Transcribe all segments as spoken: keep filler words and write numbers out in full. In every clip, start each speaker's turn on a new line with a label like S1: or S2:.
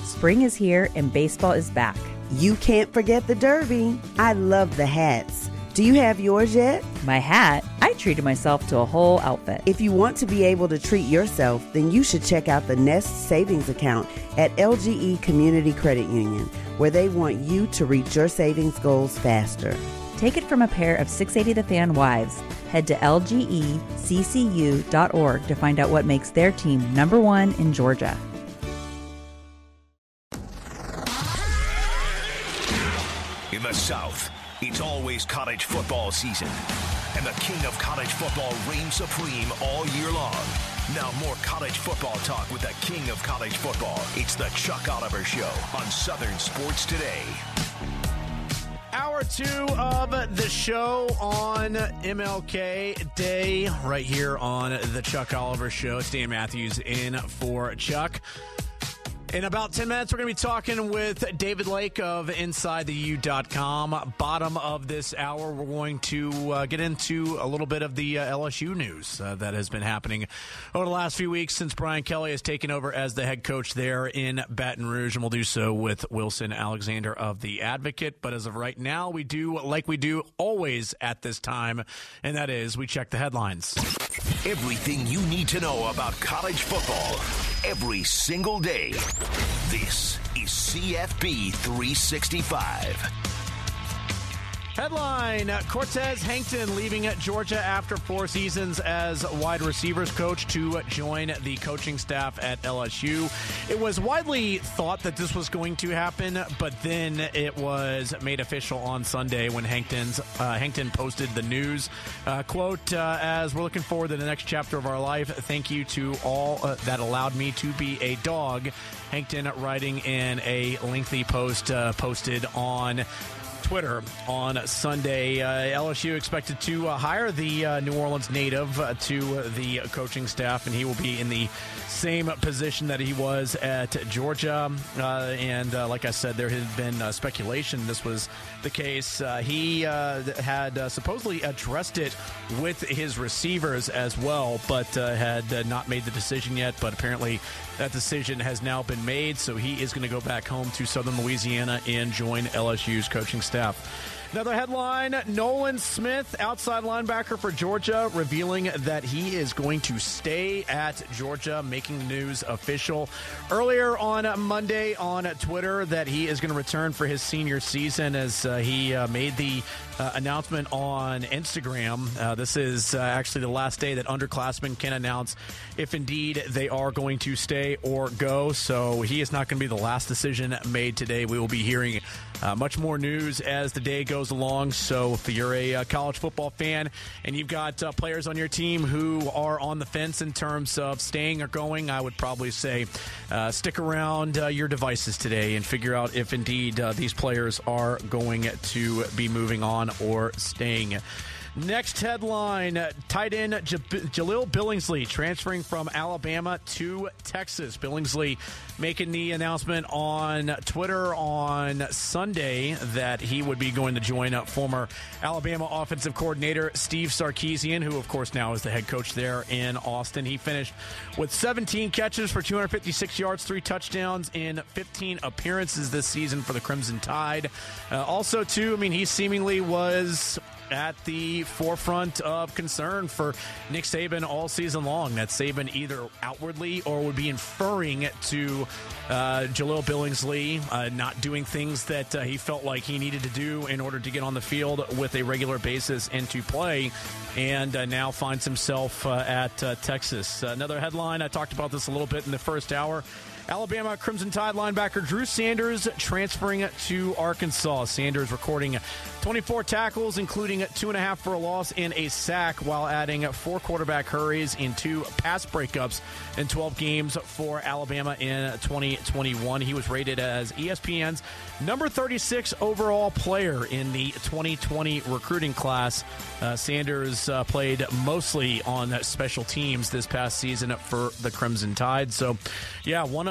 S1: Spring is here and baseball is back.
S2: You can't forget the Derby. I love the hats. Do you have yours yet?
S1: My hat? I treated myself to a whole outfit.
S2: If you want to be able to treat yourself, then you should check out the Nest Savings Account at L G E Community Credit Union, where they want you to reach your savings goals faster.
S1: Take it from a pair of six eighty The Fan wives. Head to L G E C C U dot org to find out what makes their team number one in Georgia.
S3: In the South, it's always college football season, and the king of college football reigns supreme all year long. Now more college football talk with the king of college football. It's the Chuck Oliver Show on Southern Sports Today.
S4: Hour two of the show on M L K Day, right here on the Chuck Oliver Show. It's Dan Matthews in for Chuck. In about ten minutes, we're going to be talking with David Lake of Inside The U dot com. Bottom of this hour, we're going to uh, get into a little bit of the uh, L S U news uh, that has been happening over the last few weeks since Brian Kelly has taken over as the head coach there in Baton Rouge, and we'll do so with Wilson Alexander of The Advocate. But as of right now, we do like we do always at this time, and that is we check the headlines.
S3: Everything you need to know about college football every single day. This is C F B three sixty-five.
S4: Headline, Cortez Hankton leaving Georgia after four seasons as wide receivers coach to join the coaching staff at L S U. It was widely thought that this was going to happen, but then it was made official on Sunday when Hankton's, uh, Hankton posted the news. Uh, quote, uh, as we're looking forward to the next chapter of our life, thank you to all uh, that allowed me to be a dog. Hankton writing in a lengthy post uh, posted on Twitter on Sunday. Uh, L S U expected to uh, hire the uh, New Orleans native uh, to the coaching staff, and he will be in the same position that he was at Georgia. Uh, and uh, like I said, there had been uh, speculation this was the case. Uh, he uh, had uh, supposedly addressed it with his receivers as well, but uh, had uh, not made the decision yet. But apparently that decision has now been made, so he is going to go back home to Southern Louisiana and join L S U's coaching staff. Another headline, Nolan Smith, outside linebacker for Georgia, revealing that he is going to stay at Georgia, making the news official. Earlier on Monday on Twitter that he is going to return for his senior season as uh, he uh, made the uh, announcement on Instagram. Uh, this is uh, actually the last day that underclassmen can announce if indeed they are going to stay or go. So he is not going to be the last decision made today. We will be hearing uh, much more news as the day goes along. So if you're a uh, college football fan and you've got uh, players on your team who are on the fence in terms of staying or going, I would probably say uh, stick around uh, your devices today and figure out if indeed uh, these players are going to be moving on or staying. Next headline, tight end J- Jaleel Billingsley transferring from Alabama to Texas. Billingsley making the announcement on Twitter on Sunday that he would be going to join up former Alabama offensive coordinator Steve Sarkisian, who of course now is the head coach there in Austin. He finished with seventeen catches for two hundred fifty-six yards, three touchdowns in fifteen appearances this season for the Crimson Tide. Uh, also, too, I mean, he seemingly was at the forefront of concern for Nick Saban all season long, that Saban either outwardly or would be inferring to uh, Jaleel Billingsley uh, not doing things that uh, he felt like he needed to do in order to get on the field with a regular basis and to play, and uh, now finds himself uh, at uh, Texas. Uh, another headline, I talked about this a little bit in the first hour, Alabama Crimson Tide linebacker Drew Sanders transferring to Arkansas. Sanders recording twenty-four tackles, including two and a half for a loss and a sack, while adding four quarterback hurries and two pass breakups in twelve games for Alabama in twenty twenty-one. He was rated as E S P N's number thirty-six overall player in the twenty twenty recruiting class. Uh, Sanders uh, played mostly on special teams this past season for the Crimson Tide. So, yeah, one of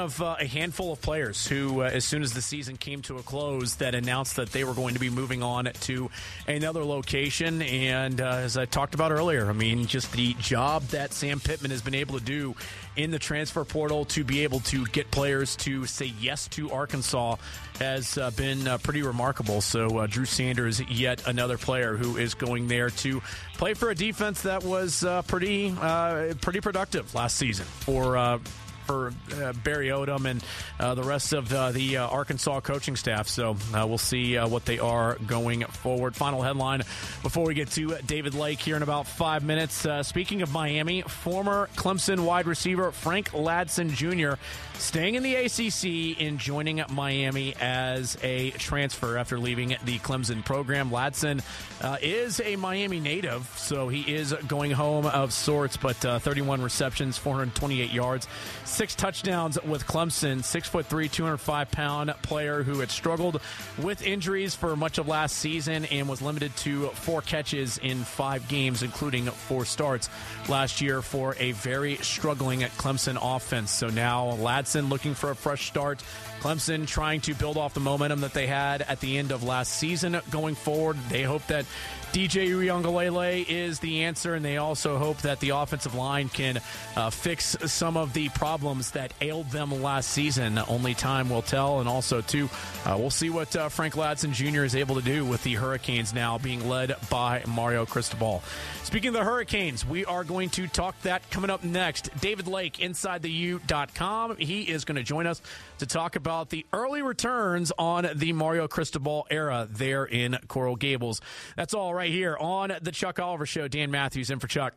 S4: of uh, a handful of players who, uh, as soon as the season came to a close, that announced that they were going to be moving on to another location. And uh, as I talked about earlier, I mean, just the job that Sam Pittman has been able to do in the transfer portal to be able to get players to say yes to Arkansas has uh, been uh, pretty remarkable. So uh, Drew Sanders, yet another player who is going there to play for a defense that was uh, pretty uh, pretty productive last season for uh, for uh, Barry Odom and uh, the rest of uh, the uh, Arkansas coaching staff. So uh, we'll see uh, what they are going forward. Final headline before we get to David Lake here in about five minutes. Uh, speaking of Miami, former Clemson wide receiver Frank Ladson Junior staying in the A C C and joining Miami as a transfer after leaving the Clemson program. Ladson uh, is a Miami native, so he is going home of sorts, but uh, thirty-one receptions, four hundred twenty-eight yards, six touchdowns with Clemson. Six foot three, two hundred five pound player who had struggled with injuries for much of last season and was limited to four catches in five games, including four starts last year for a very struggling Clemson offense. So now Ladson looking for a fresh start. Clemson trying to build off the momentum that they had at the end of last season going forward. They hope that D J Uiagalelei is the answer, and they also hope that the offensive line can uh, fix some of the problems that ailed them last season. Only time will tell, and also, too, uh, we'll see what uh, Frank Ladson Junior is able to do with the Hurricanes now being led by Mario Cristobal. Speaking of the Hurricanes, we are going to talk that coming up next. David Lake, inside the U dot com. He is going to join us to talk about the early returns on the Mario Cristobal era there in Coral Gables. That's all right here on the Chuck Oliver Show. Dan Matthews in for Chuck.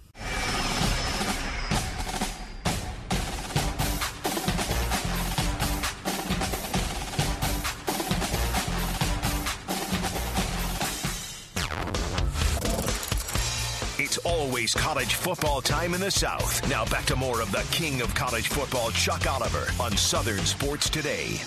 S3: It's always college football time in the South. Now back to more of the king of college football, Chuck Oliver, on Southern Sports Today.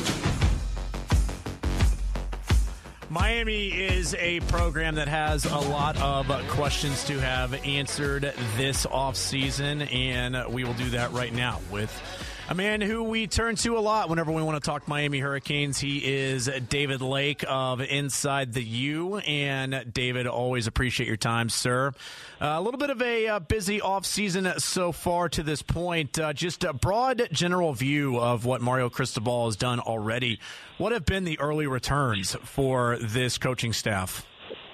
S4: Miami is a program that has a lot of questions to have answered this offseason, and we will do that right now with a man who we turn to a lot whenever we want to talk Miami Hurricanes. He is David Lake of Inside the U. And, David, always appreciate your time, sir. Uh, a little bit of a uh, busy offseason so far to this point. Uh, just a broad general view of what Mario Cristobal has done already. What have been the early returns for this coaching staff?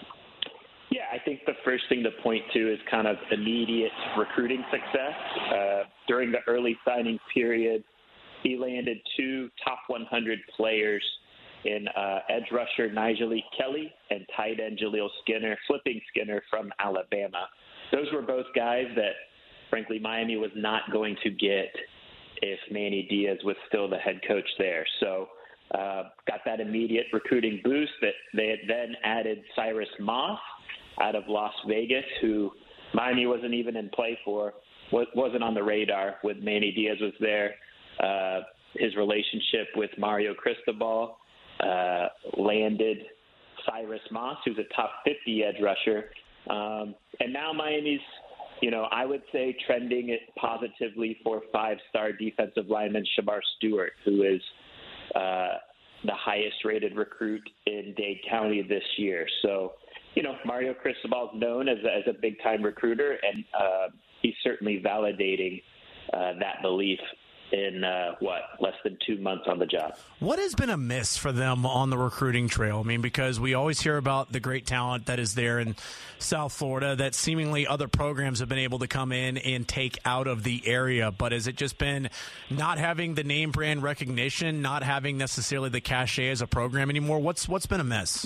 S5: Yeah, I think the first thing to point to is kind of immediate recruiting success. Uh, during the early signing period, he landed two top one hundred players in uh, edge rusher Nigel Kelly and tight end Jaleel Skinner, flipping Skinner from Alabama. Those were both guys that, frankly, Miami was not going to get if Manny Diaz was still the head coach there. So uh, got that immediate recruiting boost. That they had then added Cyrus Moss out of Las Vegas, who Miami wasn't even in play for, wasn't on the radar when Manny Diaz was there. Uh, his relationship with Mario Cristobal uh, landed Cyrus Moss, who's a top fifty edge rusher. Um, and now Miami's, you know, I would say trending it positively for five-star defensive lineman Shamar Stewart, who is uh, the highest-rated recruit in Dade County this year. So, you know, Mario Cristobal is known as a, as a big-time recruiter, and uh, he's certainly validating uh, that belief in, uh, what, less than two months on the job.
S4: What has been amiss for them on the recruiting trail? I mean, because we always hear about the great talent that is there in South Florida that seemingly other programs have been able to come in and take out of the area. But has it just been not having the name brand recognition, not having necessarily the cachet as a program anymore? What's What's been amiss?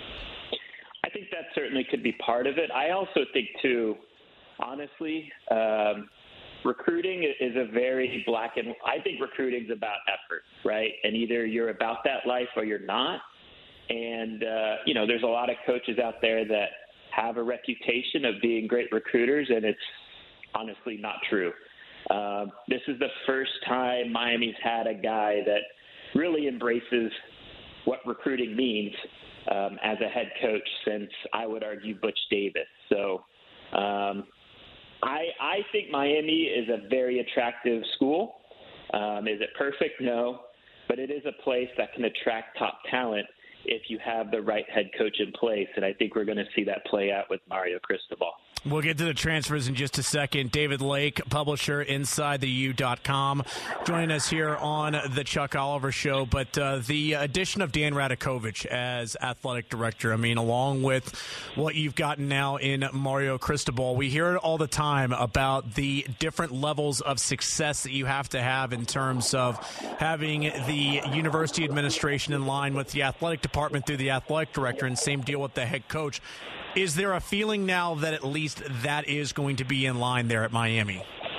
S5: I think that certainly could be part of it. I also think, too, honestly, um, recruiting is a very black and I think recruiting is about effort, right? And either you're about that life or you're not. And, uh, you know, there's a lot of coaches out there that have a reputation of being great recruiters, and it's honestly not true. Uh, this is the first time Miami's had a guy that really embraces what recruiting means um, as a head coach since, I would argue, Butch Davis. So, um, I, I think Miami is a very attractive school. Um, is it perfect? No. But it is a place that can attract top talent if you have the right head coach in place. And I think we're going to see that play out with Mario Cristobal.
S4: We'll get to the transfers in just a second. David Lake, publisher, inside the U dot com, joining us here on the Chuck Oliver Show. But uh, the addition of Dan Radakovich as athletic director, I mean, along with what you've gotten now in Mario Cristobal, we hear it all the time about the different levels of success that you have to have in terms of having the university administration in line with the athletic department through the athletic director, and same deal with the head coach. Is there a feeling now that at least that is going to be in line there at Miami?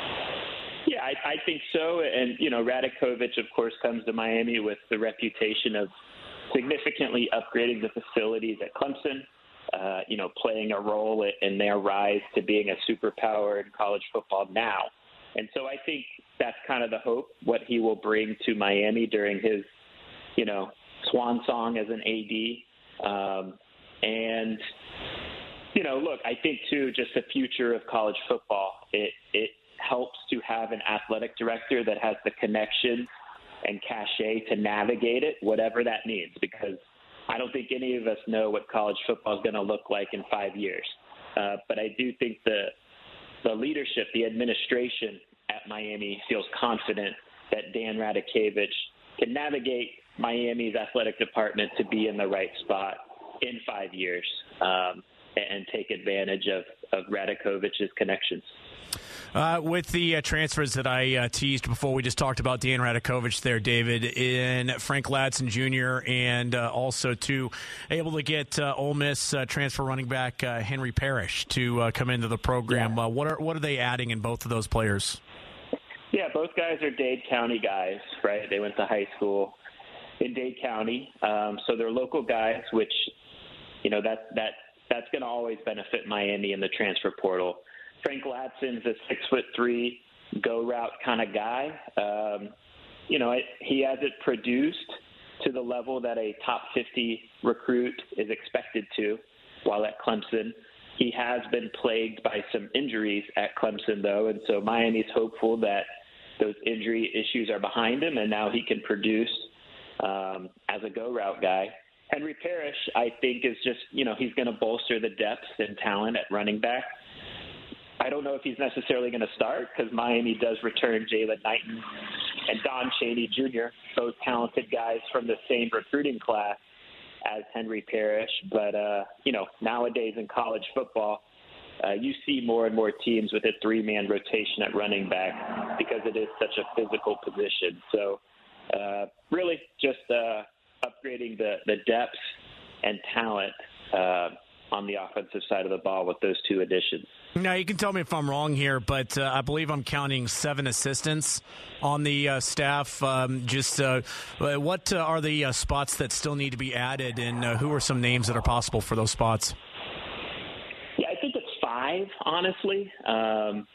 S5: Yeah, I, I think so. And, you know, Radakovich, of course, comes to Miami with the reputation of significantly upgrading the facilities at Clemson, uh, you know, playing a role in their rise to being a superpower in college football now. And so I think that's kind of the hope, what he will bring to Miami during his, you know, swan song as an A D. Um, and, you know, look, I think, too, just the future of college football, it, it helps to have an athletic director that has the connection and cachet to navigate it, whatever that means, because I don't think any of us know what college football is going to look like in five years. Uh, but I do think the the leadership, the administration at Miami feels confident that Dan Radakovich can navigate Miami's athletic department to be in the right spot in five years. Um, and take advantage of, of Radakovich's connections.
S4: Uh, with the uh, transfers that I uh, teased before, we just talked about Dan Radakovich there, David, in Frank Ladson Junior, and uh, also to able to get uh, Ole Miss uh, transfer running back uh, Henry Parrish to uh, come into the program.
S5: Yeah.
S4: Uh, what are what are they adding in both of those players?
S5: Yeah, both guys are Dade County guys, right? They went to high school in Dade County, um, so they're local guys, which, you know, that that. That's going to always benefit Miami in the transfer portal. Frank Ladson's a six foot three, go route kind of guy. Um, you know, he hasn't produced to the level that a top fifty recruit is expected to while at Clemson. He has been plagued by some injuries at Clemson, though, and so Miami's hopeful that those injury issues are behind him, and now he can produce um, as a go route guy. Henry Parrish, I think, is just, you know, he's going to bolster the depth and talent at running back. I don't know if he's necessarily going to start because Miami does return Jalen Knighton and Don Chaney Junior, both talented guys from the same recruiting class as Henry Parrish. But, uh, you know, nowadays in college football, uh, you see more and more teams with a three-man rotation at running back because it is such a physical position. So, uh, really just uh, – upgrading the, the depth and talent uh, on the offensive side of the ball with those two additions.
S4: Now, you can tell me if I'm wrong here, but uh, I believe I'm counting seven assistants on the uh, staff. Um, just uh, what uh, are the uh, spots that still need to be added, and uh, who are some names that are possible for those spots?
S5: Yeah, I think it's five, honestly. Um,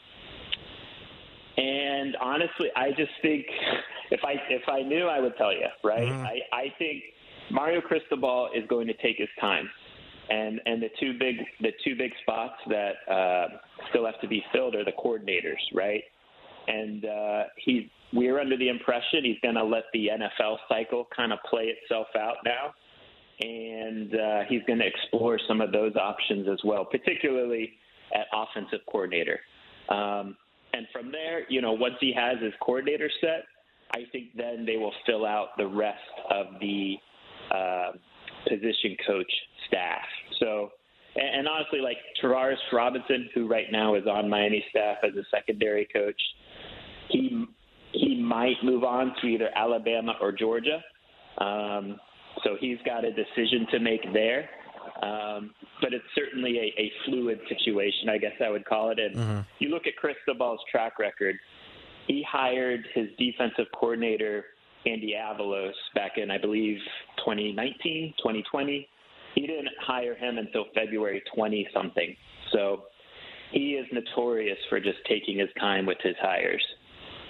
S5: and honestly, I just think if I if I knew, I would tell you, right? Mm-hmm. I, I think Mario Cristobal is going to take his time, and and the two big the two big spots that uh, still have to be filled are the coordinators, right? And uh, he's we're under the impression he's going to let the N F L cycle kind of play itself out now, and uh, he's going to explore some of those options as well, particularly at offensive coordinator. Um, and from there, you know, once he has his coordinator set, I think then they will fill out the rest of the uh, position coach staff. So, and, and honestly, like Travaris Robinson, who right now is on Miami staff as a secondary coach, he he might move on to either Alabama or Georgia. Um, so he's got a decision to make there. Um, but it's certainly a, a fluid situation, I guess I would call it. And mm-hmm. you look at Cristobal's track record. He hired his defensive coordinator, Andy Avalos, back in, I believe, twenty nineteen, twenty twenty. He didn't hire him until February twenty-something. So he is notorious for just taking his time with his hires.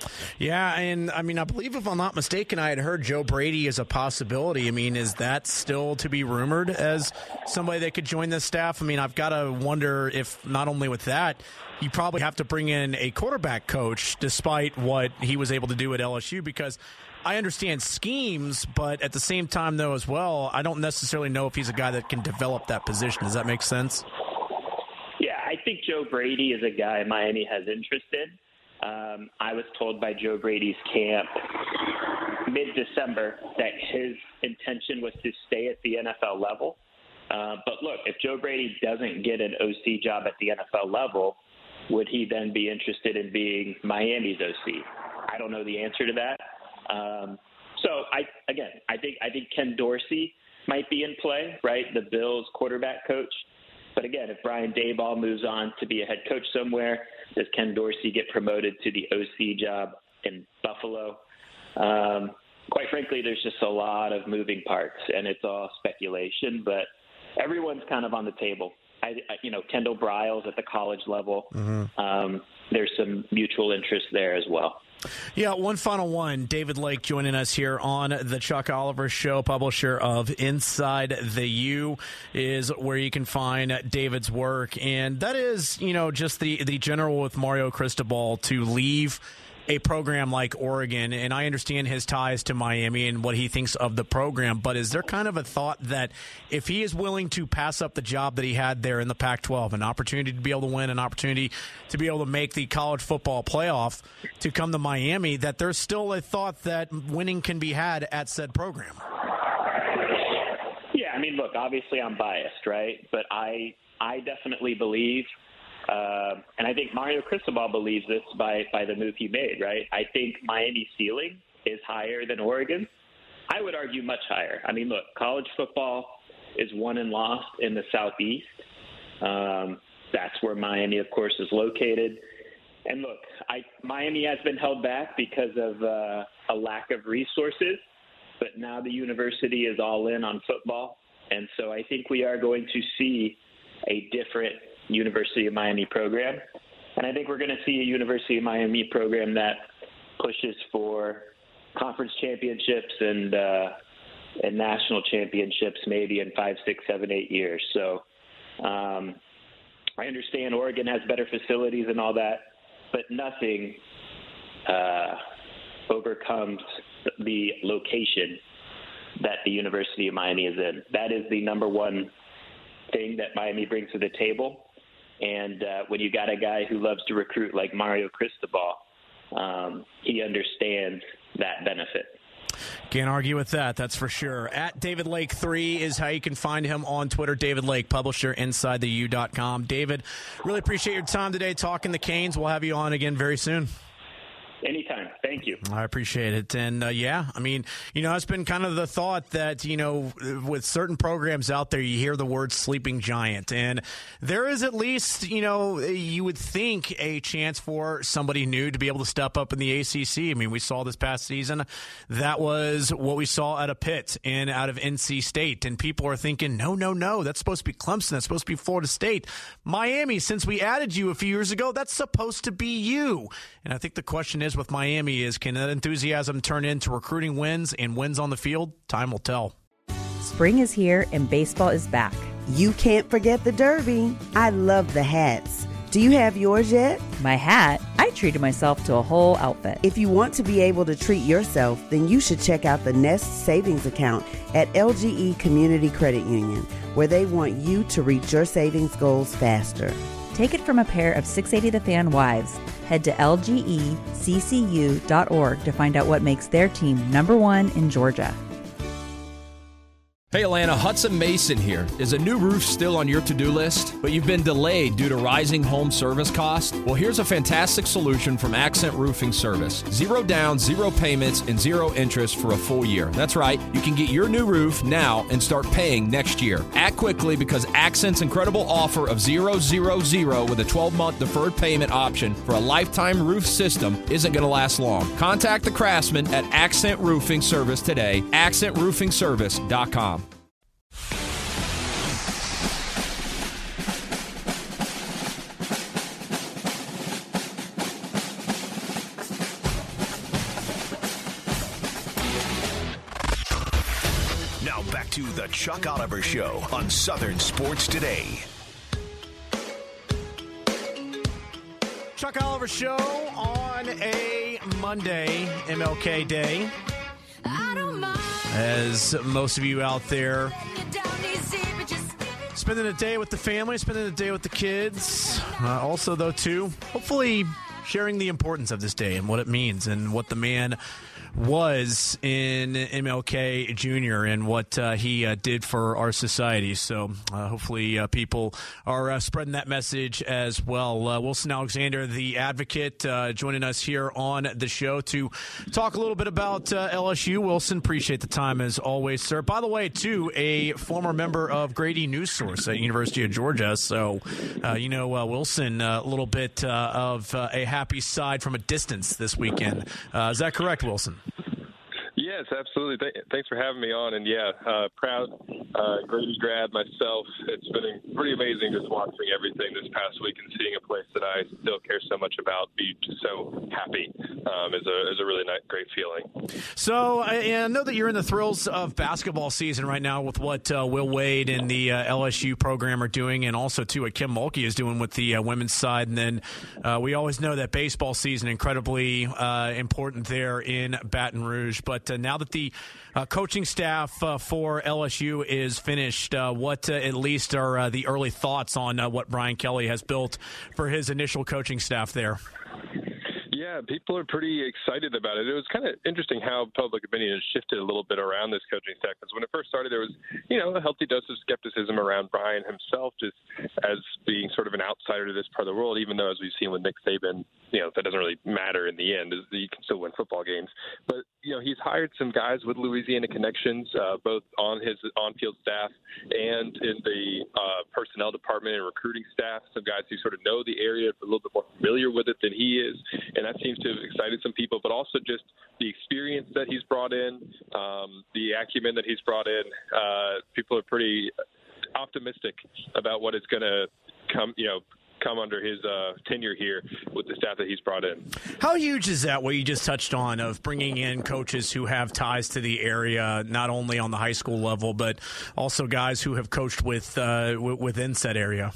S4: Yeah, and I mean, I believe if I'm not mistaken, I had heard Joe Brady as a possibility. I mean, is that still to be rumored as somebody that could join this staff? I mean, I've got to wonder if not only with that, you probably have to bring in a quarterback coach despite what he was able to do at L S U, because I understand schemes, but at the same time, though, as well, I don't necessarily know if he's a guy that can develop that position. Does that make sense?
S5: Yeah, I think Joe Brady is a guy Miami has interest in. Um, I was told by Joe Brady's camp mid-December that his intention was to stay at the N F L level. Uh, but look, if Joe Brady doesn't get an O C job at the N F L level, would he then be interested in being Miami's O C? I don't know the answer to that. Um, so I, again, I think I think Ken Dorsey might be in play, right? The Bills quarterback coach. But again, if Brian Daboll moves on to be a head coach somewhere, does Ken Dorsey get promoted to the O C job in Buffalo? Um, quite frankly, there's just a lot of moving parts, and it's all speculation. But everyone's kind of on the table. I, I, you know, Kendall Briles at the college level. Mm-hmm. Um, there's some mutual interest there as well.
S4: Yeah, one final one. David Lake joining us here on the Chuck Oliver Show, publisher of Inside the U, is where you can find David's work. And that is, you know, just the, the general with Mario Cristobal to leave a program like Oregon, and I understand his ties to Miami and what he thinks of the program, but is there kind of a thought that if he is willing to pass up the job that he had there in the Pac twelve, an opportunity to be able to win, an opportunity to be able to make the college football playoff, to come to Miami, that there's still a thought that winning can be had at said program?
S5: Yeah, I mean, look, obviously I'm biased, right? But I I definitely believe Uh, and I think Mario Cristobal believes this by, by the move he made, right? I think Miami's ceiling is higher than Oregon. I would argue much higher. I mean, look, college football is won and lost in the Southeast. Um, that's where Miami, of course, is located. And look, I, Miami has been held back because of uh, a lack of resources, but now the university is all in on football. And so I think we are going to see a different University of Miami program. And I think we're going to see a University of Miami program that pushes for conference championships and uh, and national championships maybe in five, six, seven, eight years. So um, I understand Oregon has better facilities and all that, but nothing uh, overcomes the location that the University of Miami is in. That is the number one thing that Miami brings to the table. And uh, when you got a guy who loves to recruit like Mario Cristobal, um, he understands that benefit.
S4: Can't argue with that, that's for sure. At David Lake three is how you can find him on Twitter. David Lake, publisher, inside the U dot com. David, really appreciate your time today talking the Canes. We'll have you on again very soon.
S5: Anytime. Thank you.
S4: I appreciate it. And, uh, yeah, I mean, you know, it's been kind of the thought that, you know, with certain programs out there, you hear the word sleeping giant. And there is at least, you know, you would think a chance for somebody new to be able to step up in the A C C. I mean, we saw this past season. That was what we saw out of Pitt and out of N C State. And people are thinking, no, no, no, that's supposed to be Clemson. That's supposed to be Florida State. Miami, since we added you a few years ago, that's supposed to be you. And I think the question is with Miami is, can that enthusiasm turn into recruiting wins and wins on the field? Time will tell.
S1: Spring is here and baseball is back.
S2: You can't forget the Derby. I love the hats. Do you have yours yet?
S1: My hat? I treated myself to a whole outfit.
S2: If you want to be able to treat yourself, then you should check out the Nest Savings Account at L G E Community Credit Union, where they want you to reach your savings goals faster.
S1: Take it from a pair of six eighty The Fan wives. Head to L G E C C U dot org to find out what makes their team number one in Georgia.
S6: Hey Atlanta, Hudson Mason here. Is a new roof still on your to-do list, but you've been delayed due to rising home service costs? Well, here's a fantastic solution from Accent Roofing Service. Zero down, zero payments, and zero interest for a full year. That's right, you can get your new roof now and start paying next year. Act quickly because Accent's incredible offer of zero, zero, zero with a twelve-month deferred payment option for a lifetime roof system isn't going to last long. Contact the craftsman at Accent Roofing Service today, accent roofing service dot com.
S3: Now back to the Chuck Oliver Show on Southern Sports Today.
S4: Chuck Oliver Show on a Monday, M L K Day. As most of you out there spending the day with the family, spending the day with the kids. Uh, also, though, too, hopefully sharing the importance of this day and what it means and what the man was in M L K Junior and what uh, he uh, did for our society. So uh, hopefully uh, people are uh, spreading that message as well. Uh, Wilson Alexander, the advocate, uh, joining us here on the show to talk a little bit about uh, L S U. Wilson, appreciate the time as always, sir. By the way, too, a former member of Grady News Source at University of Georgia. So, uh, you know, uh, Wilson, uh, a little bit uh, of uh, a happy side from a distance this weekend. Uh, is that correct, Wilson?
S7: Yes, absolutely. Th- thanks for having me on. And, yeah, uh, proud uh, Grady grad myself. It's been pretty amazing just watching everything this past week and seeing a place that I still care so much about be just so happy um, is, a, is a really nice, great feeling.
S4: So I, I know that you're in the thrills of basketball season right now with what uh, Will Wade and the uh, L S U program are doing, and also, too, what Kim Mulkey is doing with the uh, women's side. And then uh, we always know that baseball season incredibly uh, important there in Baton Rouge. But uh, now that the uh, coaching staff uh, for L S U is finished, uh, what uh, at least are uh, the early thoughts on uh, what Brian Kelly has built for his initial coaching staff there?
S7: Yeah, people are pretty excited about it. It was kind of interesting how public opinion has shifted a little bit around this coaching staff, because when it first started, there was, you know, a healthy dose of skepticism around Brian himself, just as being sort of an outsider to this part of the world, even though, as we've seen with Nick Saban, you know, that doesn't really matter in the end. You can still win football games. But, you know, he's hired some guys with Louisiana connections, uh, both on his on-field staff and in the uh, personnel department and recruiting staff, some guys who sort of know the area, a little bit more familiar with it than he is. And that seems to have excited some people, but also just the experience that he's brought in, um, the acumen that he's brought in. Uh, people are pretty optimistic about what is going to come, you know, come under his uh, tenure here with the staff that he's brought in.
S4: How huge is that, what you just touched on, of bringing in coaches who have ties to the area, not only on the high school level, but also guys who have coached with uh, w- within said area?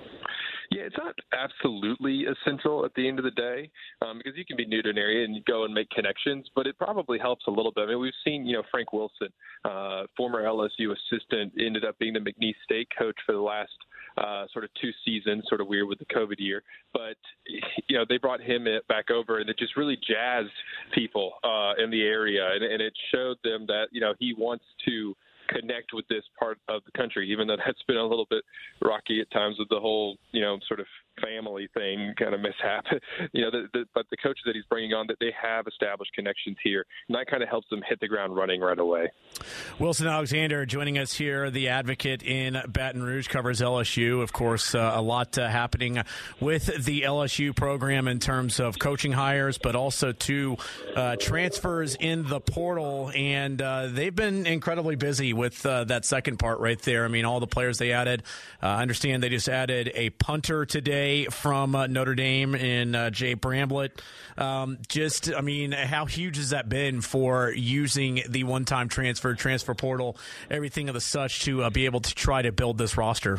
S7: Yeah, it's not absolutely essential at the end of the day, um, because you can be new to an area and you go and make connections, but it probably helps a little bit. I mean, we've seen, you know, Frank Wilson, uh, former L S U assistant, ended up being the McNeese State coach for the last uh, sort of two seasons, sort of weird with the COVID year. But, you know, they brought him back over, and it just really jazzed people uh, in the area, and, and it showed them that, you know, he wants to connect with this part of the country, even though that's been a little bit rocky at times with the whole, you know, sort of family thing kind of mishap. you know, the, the, but the coaches that he's bringing on, that they have established connections here, and that kind of helps them hit the ground running right away.
S4: Wilson Alexander joining us here, the advocate in Baton Rouge, covers L S U. Of course, uh, a lot uh, happening with the L S U program in terms of coaching hires, but also to uh, transfers in the portal, and uh, they've been incredibly busy with uh, that second part right there. I mean, all the players they added. Uh, I understand they just added a punter today from uh, Notre Dame in uh, Jay Bramblett. Um, just, I mean, how huge has that been for using the one-time transfer, transfer portal, everything of the such to uh, be able to try to build this roster?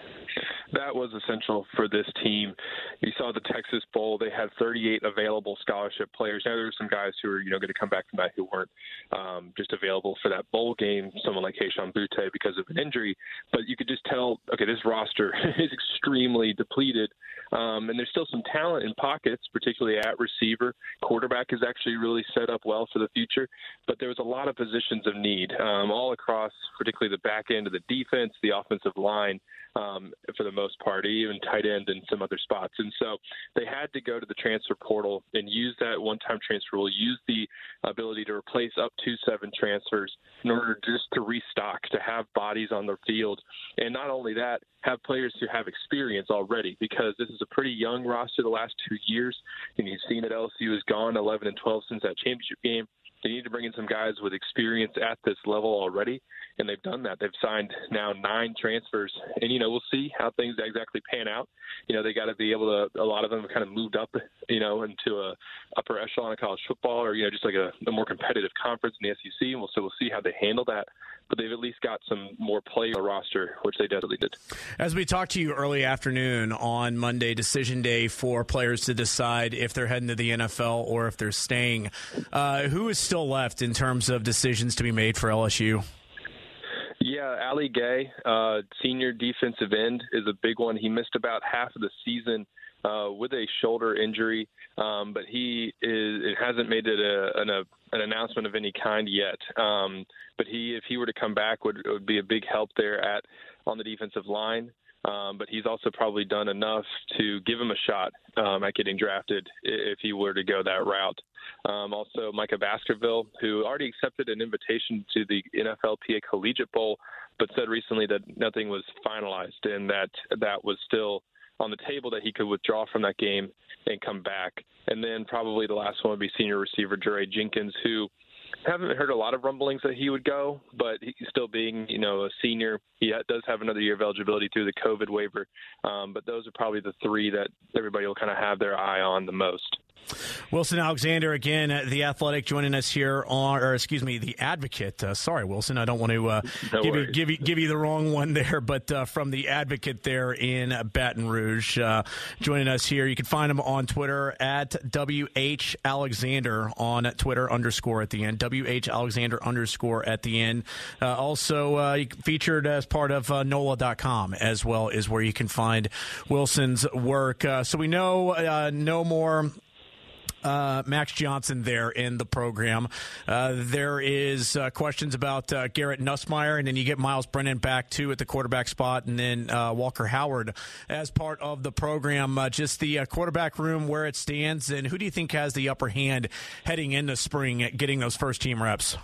S7: That was essential for this team. You saw the Texas Bowl; they had thirty-eight available scholarship players. Now there were some guys who are, you know, going to come back from that who weren't um, just available for that bowl game. Someone like Kayshon Boutte because of an injury, but you could just tell, okay, this roster is extremely depleted, um, and there's still some talent in pockets, particularly at receiver. Quarterback is actually really set up well for the future, but there was a lot of positions of need um, all across, particularly the back end of the defense, the offensive line. Um, for the most part, even tight end and some other spots. And so they had to go to the transfer portal and use that one-time transfer rule, use the ability to replace up to seven transfers in order just to restock, to have bodies on the field. And not only that, have players who have experience already, because this is a pretty young roster the last two years. And you've seen that L S U has gone eleven and twelve since that championship game. They need to bring in some guys with experience at this level already, and they've done that. They've signed now nine transfers, and, you know, we'll see how things exactly pan out. You know, they got to be able to – a lot of them have kind of moved up, you know, into a upper echelon of college football, or, you know, just like a, a more competitive conference in the S E C, and we'll, so we'll see how they handle that. But they've at least got some more play on the roster, which they definitely did.
S4: As we talked to you early afternoon on Monday, decision day for players to decide if they're heading to the N F L or if they're staying, uh, who is still left in terms of decisions to be made for L S U?
S7: Yeah, Ali Gay, uh, senior defensive end, is a big one. He missed about half of the season uh, with a shoulder injury, um, but he is it hasn't made it a, an, a, an announcement of any kind yet. Um, but he, if he were to come back, would would be a big help there at on the defensive line. Um, but he's also probably done enough to give him a shot um, at getting drafted if he were to go that route. Um, also, Micah Baskerville, who already accepted an invitation to the N F L P A Collegiate Bowl, but said recently that nothing was finalized and that that was still on the table, that he could withdraw from that game and come back. And then probably the last one would be senior receiver Jure Jenkins, who haven't heard a lot of rumblings that he would go, but he's still being, you know, a senior. He does have another year of eligibility through the COVID waiver. Um, but those are probably the three that everybody will kind of have their eye on the most.
S4: Wilson Alexander, again, The Athletic, joining us here on, or excuse me, The Advocate. Uh, sorry, Wilson, I don't want to uh,
S7: no
S4: give, you, give, you, give you the wrong one there, but uh, from The Advocate there in Baton Rouge, uh, joining us here. You can find him on Twitter at W H Alexander on Twitter underscore at the end, W H Alexander underscore at the end. Uh, also uh, featured as part of uh, N O L A dot com as well is where you can find Wilson's work. Uh, so we know uh, no more Uh, Max Johnson there in the program. Uh, there is uh, questions about uh, Garrett Nussmeier, and then you get Miles Brennan back, too, at the quarterback spot, and then uh, Walker Howard as part of the program. Uh, just the uh, quarterback room, where it stands, and who do you think has the upper hand heading into spring at getting those first-team reps?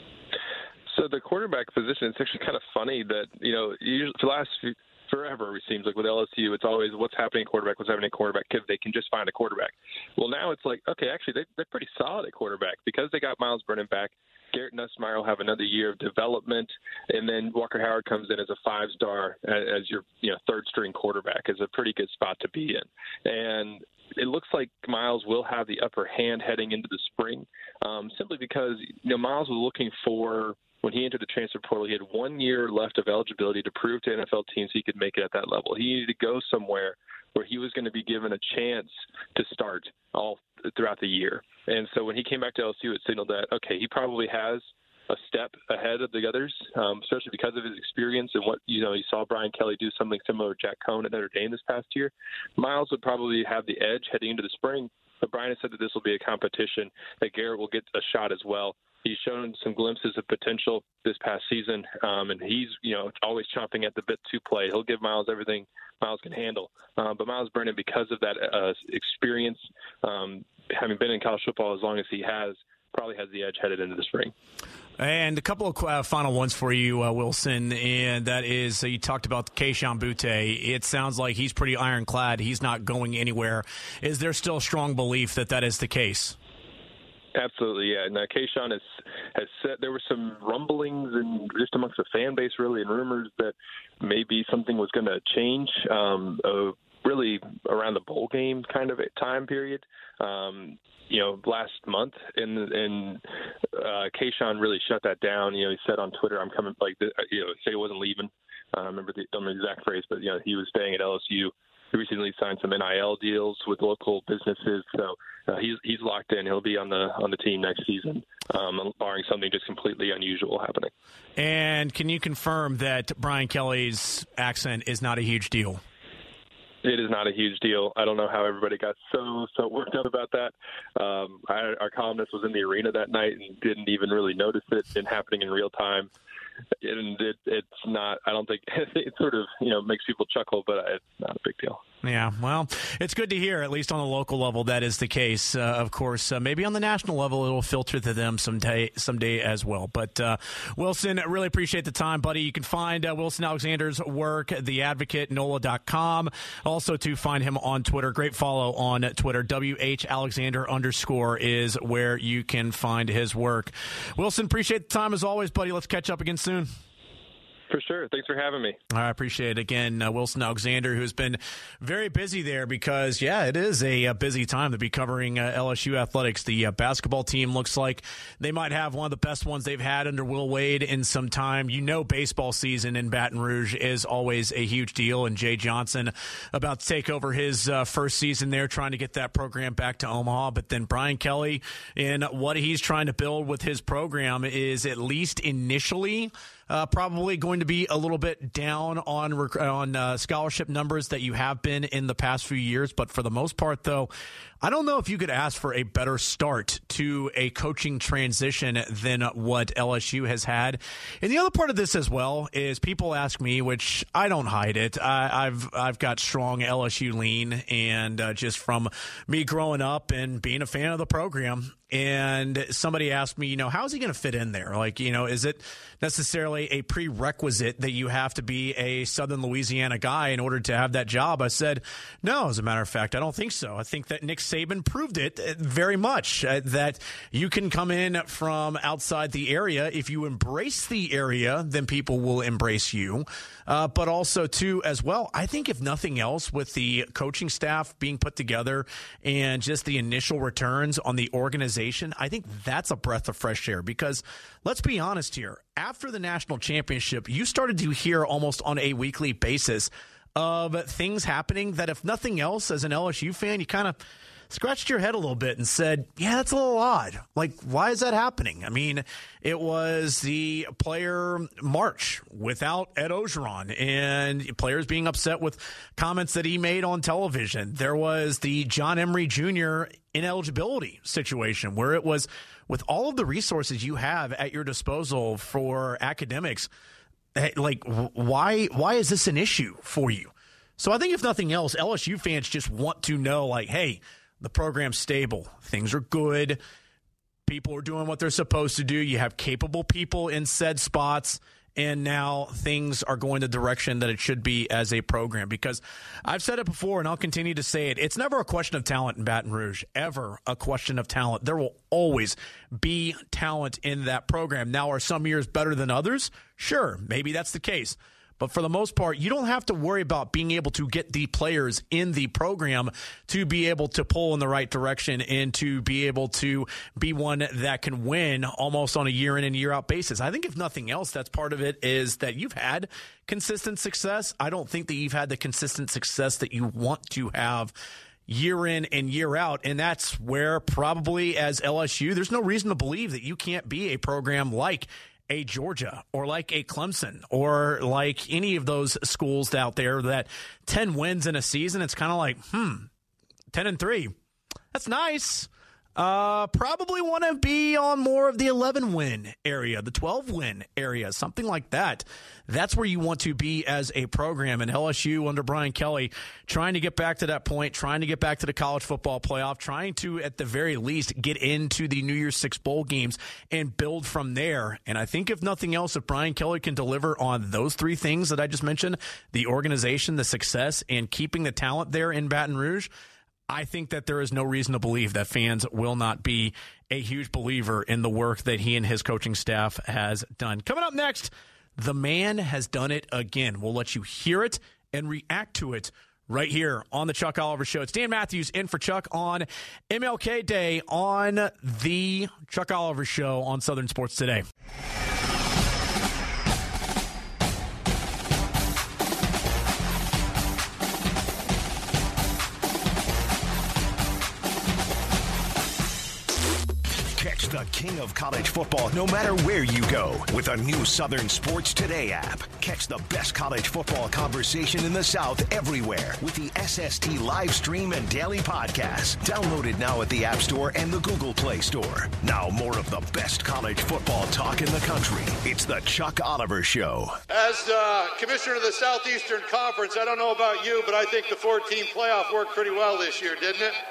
S7: So the quarterback position, it's actually kind of funny that, you know, usually for the last few forever, it seems like with L S U, it's always what's happening at quarterback, what's happening at quarterback, because they can just find a quarterback. Well, now it's like, okay, actually, they, they're pretty solid at quarterback because they got Miles Brennan back. Garrett Nussmeier will have another year of development, and then Walker Howard comes in as a five-star as your you know third-string quarterback. Is a pretty good spot to be in. And it looks like Miles will have the upper hand heading into the spring, um, simply because you know Miles was looking for – when he entered the transfer portal, he had one year left of eligibility to prove to N F L teams he could make it at that level. He needed to go somewhere where he was going to be given a chance to start all throughout the year. And so when he came back to L S U, it signaled that, okay, he probably has a step ahead of the others, um, especially because of his experience and what, you know, you saw Brian Kelly do something similar to Jack Cohn at Notre Dame this past year. Miles would probably have the edge heading into the spring, but Brian has said that this will be a competition, that Garrett will get a shot as well. He's shown some glimpses of potential this past season, um, and he's, you know, always chomping at the bit to play. He'll give Miles everything Miles can handle. Uh, but Miles Brennan, because of that uh, experience, um, having been in college football as long as he has, probably has the edge headed into the spring.
S4: And a couple of uh, final ones for you, uh, Wilson, and that is uh, you talked about Kayshon Boutte. It sounds like he's pretty ironclad. He's not going anywhere. Is there still strong belief that that is the case?
S7: Absolutely, yeah. Now, Kayshon has, has said there were some rumblings and just amongst the fan base, really, and rumors that maybe something was going to change um, uh, really around the bowl game kind of time period, um, you know, last month. And, and uh, Kayshon really shut that down. You know, he said on Twitter, I'm coming, like, you know, say he wasn't leaving. I uh, remember the, don't remember the exact phrase, but, you know, he was staying at L S U. He recently signed some N I L deals with local businesses, so uh, he's he's locked in. He'll be on the on the team next season, um, barring something just completely unusual happening.
S4: And can you confirm that Brian Kelly's accent is not a huge deal?
S7: It is not a huge deal. I don't know how everybody got so so worked up about that. Um, I, our columnist was in the arena that night and didn't even really notice it and happening in real time. And it, it's not, I don't think, it sort of, you know, makes people chuckle, but it's not a big deal.
S4: Yeah, well, it's good to hear, at least on the local level, that is the case. Uh, of course, uh, maybe on the national level, it'll filter to them someday, someday as well. But, uh, Wilson, really appreciate the time, buddy. You can find uh, Wilson Alexander's work, the advocate nola dot com. Also, to find him on Twitter. Great follow on Twitter. W H Alexander underscore is where you can find his work. Wilson, appreciate the time as always, buddy. Let's catch up again soon.
S7: For sure. Thanks for having me.
S4: I appreciate it. Again, uh, Wilson Alexander, who's been very busy there because, yeah, it is a, a busy time to be covering uh, L S U athletics. The uh, basketball team looks like they might have one of the best ones they've had under Will Wade in some time. You know, baseball season in Baton Rouge is always a huge deal, and Jay Johnson about to take over his uh, first season there, trying to get that program back to Omaha. But then Brian Kelly, in what he's trying to build with his program, is at least initially Uh, probably going to be a little bit down on on uh, scholarship numbers that you have been in the past few years. But for the most part, though, I don't know if you could ask for a better start to a coaching transition than what L S U has had. And the other part of this as well is people ask me, which I don't hide it. I, I've I've got strong L S U lean, and uh, just from me growing up and being a fan of the program. And somebody asked me, you know, how's he going to fit in there? Like, you know, is it necessarily a prerequisite that you have to be a Southern Louisiana guy in order to have that job? I said, no, as a matter of fact, I don't think so. I think that Nick Saban proved it very much, uh, that you can come in from outside the area. If you embrace the area, then people will embrace you. Uh, but also, too, as well, I think if nothing else, with the coaching staff being put together and just the initial returns on the organization, I think that's a breath of fresh air. Because let's be honest here, after the national championship, you started to hear almost on a weekly basis of things happening that, if nothing else, as an L S U fan, you kind of scratched your head a little bit and said, yeah, that's a little odd. Like, why is that happening? I mean, it was the player march without Ed Ogeron and players being upset with comments that he made on television. There was the John Emery Junior ineligibility situation where it was, with all of the resources you have at your disposal for academics, like, why why is this an issue for you? So I think if nothing else, L S U fans just want to know, like, hey, the program's stable. Things are good. People are doing what they're supposed to do. You have capable people in said spots. And now things are going the direction that it should be as a program. Because I've said it before, and I'll continue to say it. It's never a question of talent in Baton Rouge. Ever a question of talent. There will always be talent in that program. Now, are some years better than others? Sure, maybe that's the case. But for the most part, you don't have to worry about being able to get the players in the program to be able to pull in the right direction and to be able to be one that can win almost on a year in and year out basis. I think if nothing else, that's part of it, is that you've had consistent success. I don't think that you've had the consistent success that you want to have year in and year out. And that's where probably as L S U, there's no reason to believe that you can't be a program like a Georgia or like a Clemson or like any of those schools out there that ten wins in a season. It's kind of like, hmm, ten and three. That's nice. Uh, probably want to be on more of the eleven win area, the twelve win area, something like that. That's where you want to be as a program. And L S U under Brian Kelly, trying to get back to that point, trying to get back to the college football playoff, trying to, at the very least, get into the New Year's Six bowl games and build from there. And I think if nothing else, if Brian Kelly can deliver on those three things that I just mentioned, the organization, the success, and keeping the talent there in Baton Rouge, I think that there is no reason to believe that fans will not be a huge believer in the work that he and his coaching staff has done. Coming up next, the man has done it again. We'll let you hear it and react to it right here on the Chuck Oliver Show. It's Dan Matthews in for Chuck on M L K Day on the Chuck Oliver Show on Southern Sports Today.
S3: the king of college football no matter where you go with a new Southern Sports Today app. Catch the best college football conversation in the South everywhere with the S S T live stream and daily podcasts. Download it now at the App Store and the Google Play Store. Now more of the best college football talk in the country. It's the Chuck Oliver Show.
S8: As uh, commissioner of the Southeastern Conference, I don't know about you, but I think the four-team playoff worked pretty well this year, didn't it?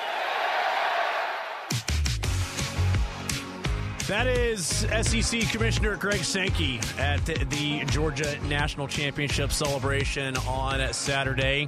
S4: That is S E C Commissioner Greg Sankey at the Georgia National Championship celebration on Saturday.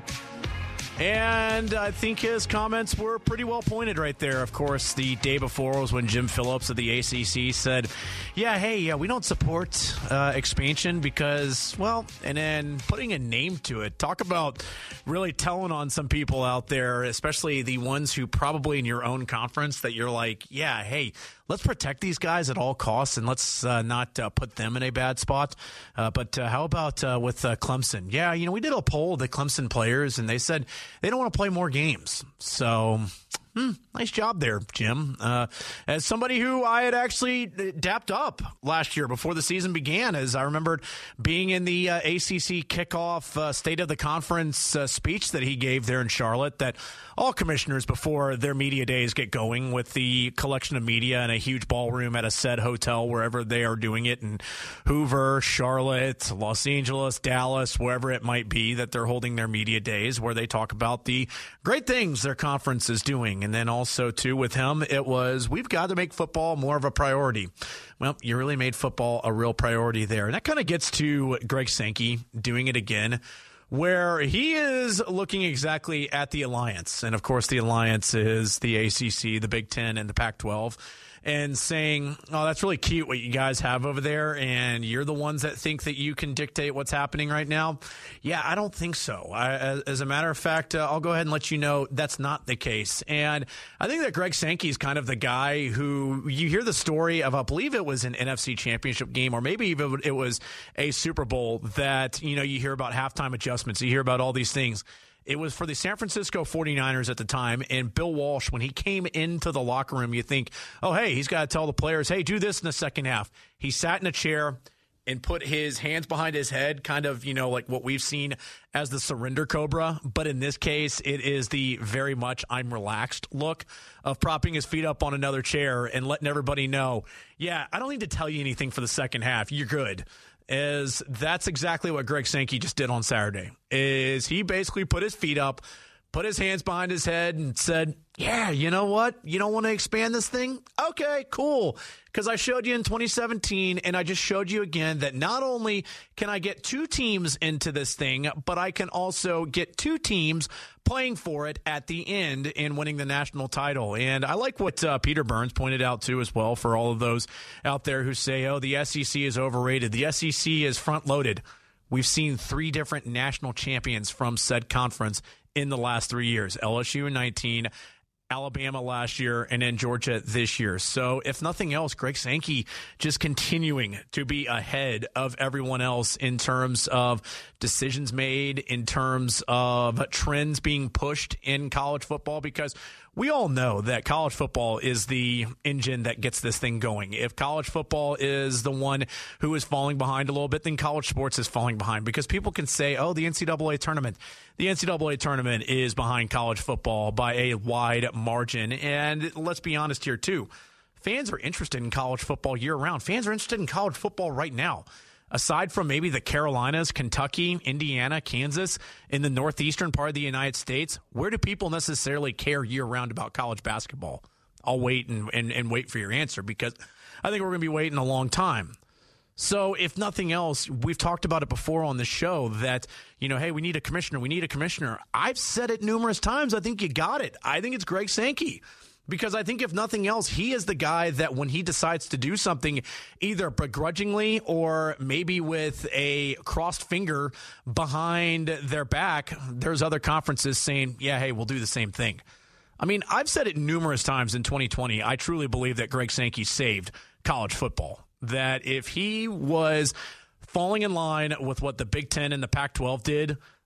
S4: And I think his comments were pretty well pointed right there. Of course, the day before was when Jim Phillips of the A C C said, yeah, hey, yeah, we don't support uh, expansion because, well, and then putting a name to it. Talk about really telling on some people out there, especially the ones who probably in your own conference that you're like, yeah, hey, let's protect these guys at all costs and let's uh, not uh, put them in a bad spot. Uh, but uh, how about uh, with uh, Clemson? Yeah, you know, we did a poll of the Clemson players, and they said they don't want to play more games. So, hmm, nice job there, Jim. Uh, as somebody who I had actually dapped up last year before the season began, as I remembered being in the uh, A C C kickoff uh, State of the Conference uh, speech that he gave there in Charlotte, that all commissioners before their media days get going with the collection of media in a huge ballroom at a said hotel, wherever they are doing it, in Hoover, Charlotte, Los Angeles, Dallas, wherever it might be, that they're holding their media days where they talk about the great things their conference is doing. And then also, too, with him, it was, we've got to make football more of a priority. Well, you really made football a real priority there. And that kind of gets to Greg Sankey doing it again, where he is looking exactly at the alliance. And, of course, the alliance is the A C C, the Big Ten, and the Pac twelve, and saying, oh, that's really cute what you guys have over there, and you're the ones that think that you can dictate what's happening right now. Yeah, I don't think so. I, as, as a matter of fact, uh, I'll go ahead and let you know that's not the case. And I think that Greg Sankey is kind of the guy who, you hear the story of, I believe it was an N F C championship game, or maybe even it was a Super Bowl, that, you know, you hear about halftime adjustments, you hear about all these things. It was for the San Francisco forty-niners at the time, and Bill Walsh, when he came into the locker room, you think, oh, hey, he's got to tell the players, hey, do this in the second half. He sat in a chair and put his hands behind his head, kind of, you know, like what we've seen as the surrender cobra. But in this case, it is the very much I'm relaxed look of propping his feet up on another chair and letting everybody know, yeah, I don't need to tell you anything for the second half. You're good. Is that's exactly what Greg Sankey just did on Saturday. Is he basically put his feet up, put his hands behind his head, and said, yeah, you know what? You don't want to expand this thing? Okay, cool. Because I showed you in twenty seventeen, and I just showed you again that not only can I get two teams into this thing, but I can also get two teams playing for it at the end and winning the national title. And I like what uh, Peter Burns pointed out, too, as well, for all of those out there who say, oh, the S E C is overrated. The S E C is front-loaded. We've seen three different national champions from said conference in the last three years. L S U in nineteen, Alabama last year, and then Georgia this year. So if nothing else, Greg Sankey just continuing to be ahead of everyone else in terms of decisions made, in terms of trends being pushed in college football, because we all know that college football is the engine that gets this thing going. If college football is the one who is falling behind a little bit, then college sports is falling behind, because people can say, oh, the N C double A tournament. The N C double A tournament is behind college football by a wide margin. And let's be honest here, too. Fans are interested in college football year-round. Fans are interested in college football right now. Aside from maybe the Carolinas, Kentucky, Indiana, Kansas, in the northeastern part of the United States, where do people necessarily care year-round about college basketball? I'll wait and, and, and wait for your answer, because I think we're going to be waiting a long time. So if nothing else, we've talked about it before on the show that, you know, hey, we need a commissioner. We need a commissioner. I've said it numerous times. I think you got it. I think it's Greg Sankey. Because I think if nothing else, he is the guy that when he decides to do something, either begrudgingly or maybe with a crossed finger behind their back, there's other conferences saying, yeah, hey, we'll do the same thing. I mean, I've said it numerous times in twenty twenty. I truly believe that Greg Sankey saved college football. That if he was falling in line with what the Big Ten and the Pac twelve did,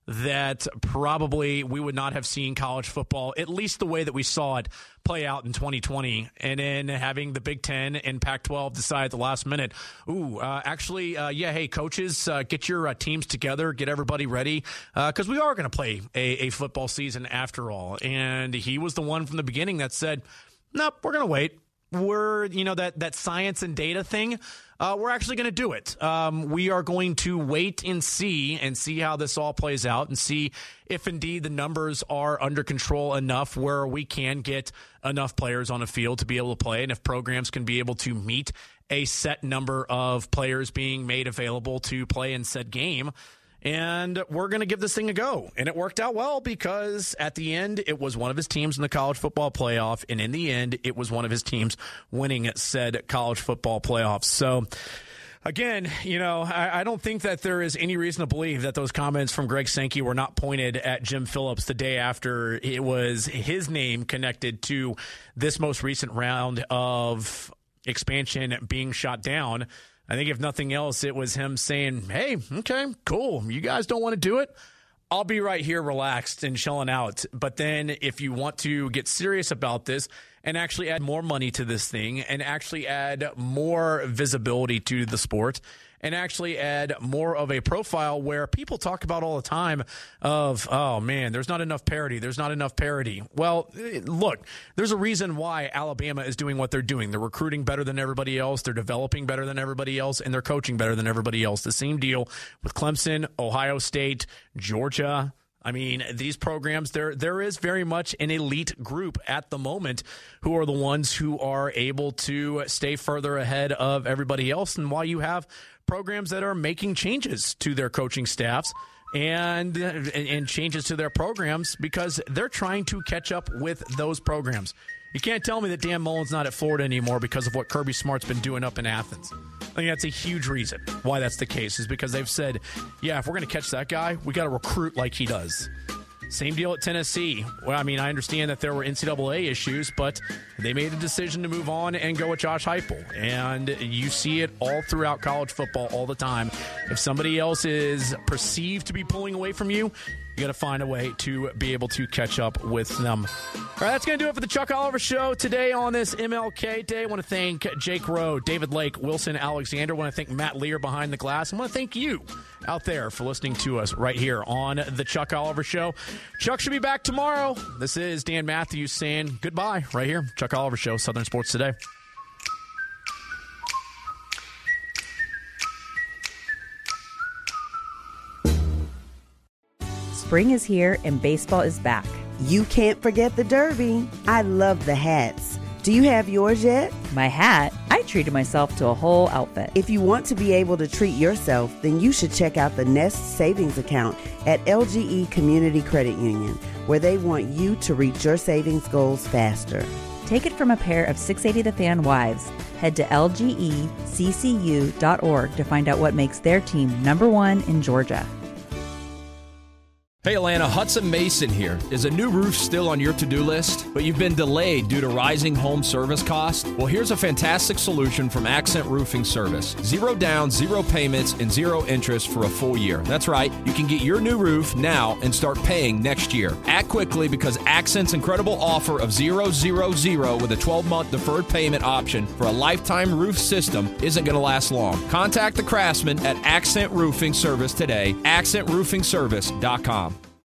S4: that probably we would not have seen college football, at least the way that we saw it play out in twenty twenty. And then having the Big Ten and Pac twelve decide at the last minute, ooh, uh, actually, uh, yeah, hey, coaches, uh, get your uh, teams together, get everybody ready, because uh, we are going to play a, a football season after all. And he was the one from the beginning that said, nope, we're going to wait. We're, you know, that, that science and data thing, uh, we're actually going to do it. Um, we are going to wait and see and see how this all plays out and see if indeed the numbers are under control enough where we can get enough players on a field to be able to play, and if programs can be able to meet a set number of players being made available to play in said game. And we're going to give this thing a go. And it worked out well because at the end, it was one of his teams in the college football playoff. And in the end, it was one of his teams winning said college football playoffs. So, again, you know, I, I don't think that there is any reason to believe that those comments from Greg Sankey were not pointed at Jim Phillips the day after it was his name connected to this most recent round of expansion being shot down. I think if nothing else, it was him saying, hey, okay, cool. You guys don't want to do it? I'll be right here relaxed and chilling out. But then if you want to get serious about this and actually add more money to this thing and actually add more visibility to the sport and actually add more of a profile where people talk about all the time of, oh, man, there's not enough parity. There's not enough parity. Well, look, there's a reason why Alabama is doing what they're doing. They're recruiting better than everybody else. They're developing better than everybody else, and they're coaching better than everybody else. The same deal with Clemson, Ohio State, Georgia. I mean, these programs, there there is very much an elite group at the moment who are the ones who are able to stay further ahead of everybody else. And while you have programs that are making changes to their coaching staffs and, and changes to their programs because they're trying to catch up with those programs. You can't tell me that Dan Mullen's not at Florida anymore because of what Kirby Smart's been doing up in Athens. I think that's a huge reason why that's the case, is because they've said, yeah, if we're going to catch that guy, we got to recruit like he does. Same deal at Tennessee. Well, I mean, I understand that there were N C double A issues, but they made a decision to move on and go with Josh Heupel. And you see it all throughout college football all the time. If somebody else is perceived to be pulling away from you, you got to find a way to be able to catch up with them. All right, that's going to do it for the Chuck Oliver Show today on this M L K Day. I want to thank Jake Rowe, David Lake, Wilson Alexander. I want to thank Matt Lear behind the glass. I want to thank you out there for listening to us right here on the Chuck Oliver Show. Chuck should be back tomorrow. This is Dan Matthews saying goodbye right here. Chuck Oliver Show, Southern Sports Today.
S1: Spring is here and baseball is back.
S2: You can't forget the Derby. I love the hats. Do you have yours yet?
S1: My hat? I treated myself to a whole outfit.
S2: If you want to be able to treat yourself, then you should check out the Nest Savings Account at L G E Community Credit Union, where they want you to reach your savings goals faster.
S1: Take it from a pair of six eighty The Fan wives. Head to L G E C C U dot org to find out what makes their team number one in Georgia.
S6: Hey Atlanta, Hudson Mason here. Is a new roof still on your to-do list, but you've been delayed due to rising home service costs? Well, here's a fantastic solution from Accent Roofing Service. Zero down, zero payments, and zero interest for a full year. That's right, you can get your new roof now and start paying next year. Act quickly because Accent's incredible offer of zero, zero, zero with a twelve-month deferred payment option for a lifetime roof system isn't going to last long. Contact the craftsman at Accent Roofing Service today, accent roofing service dot com.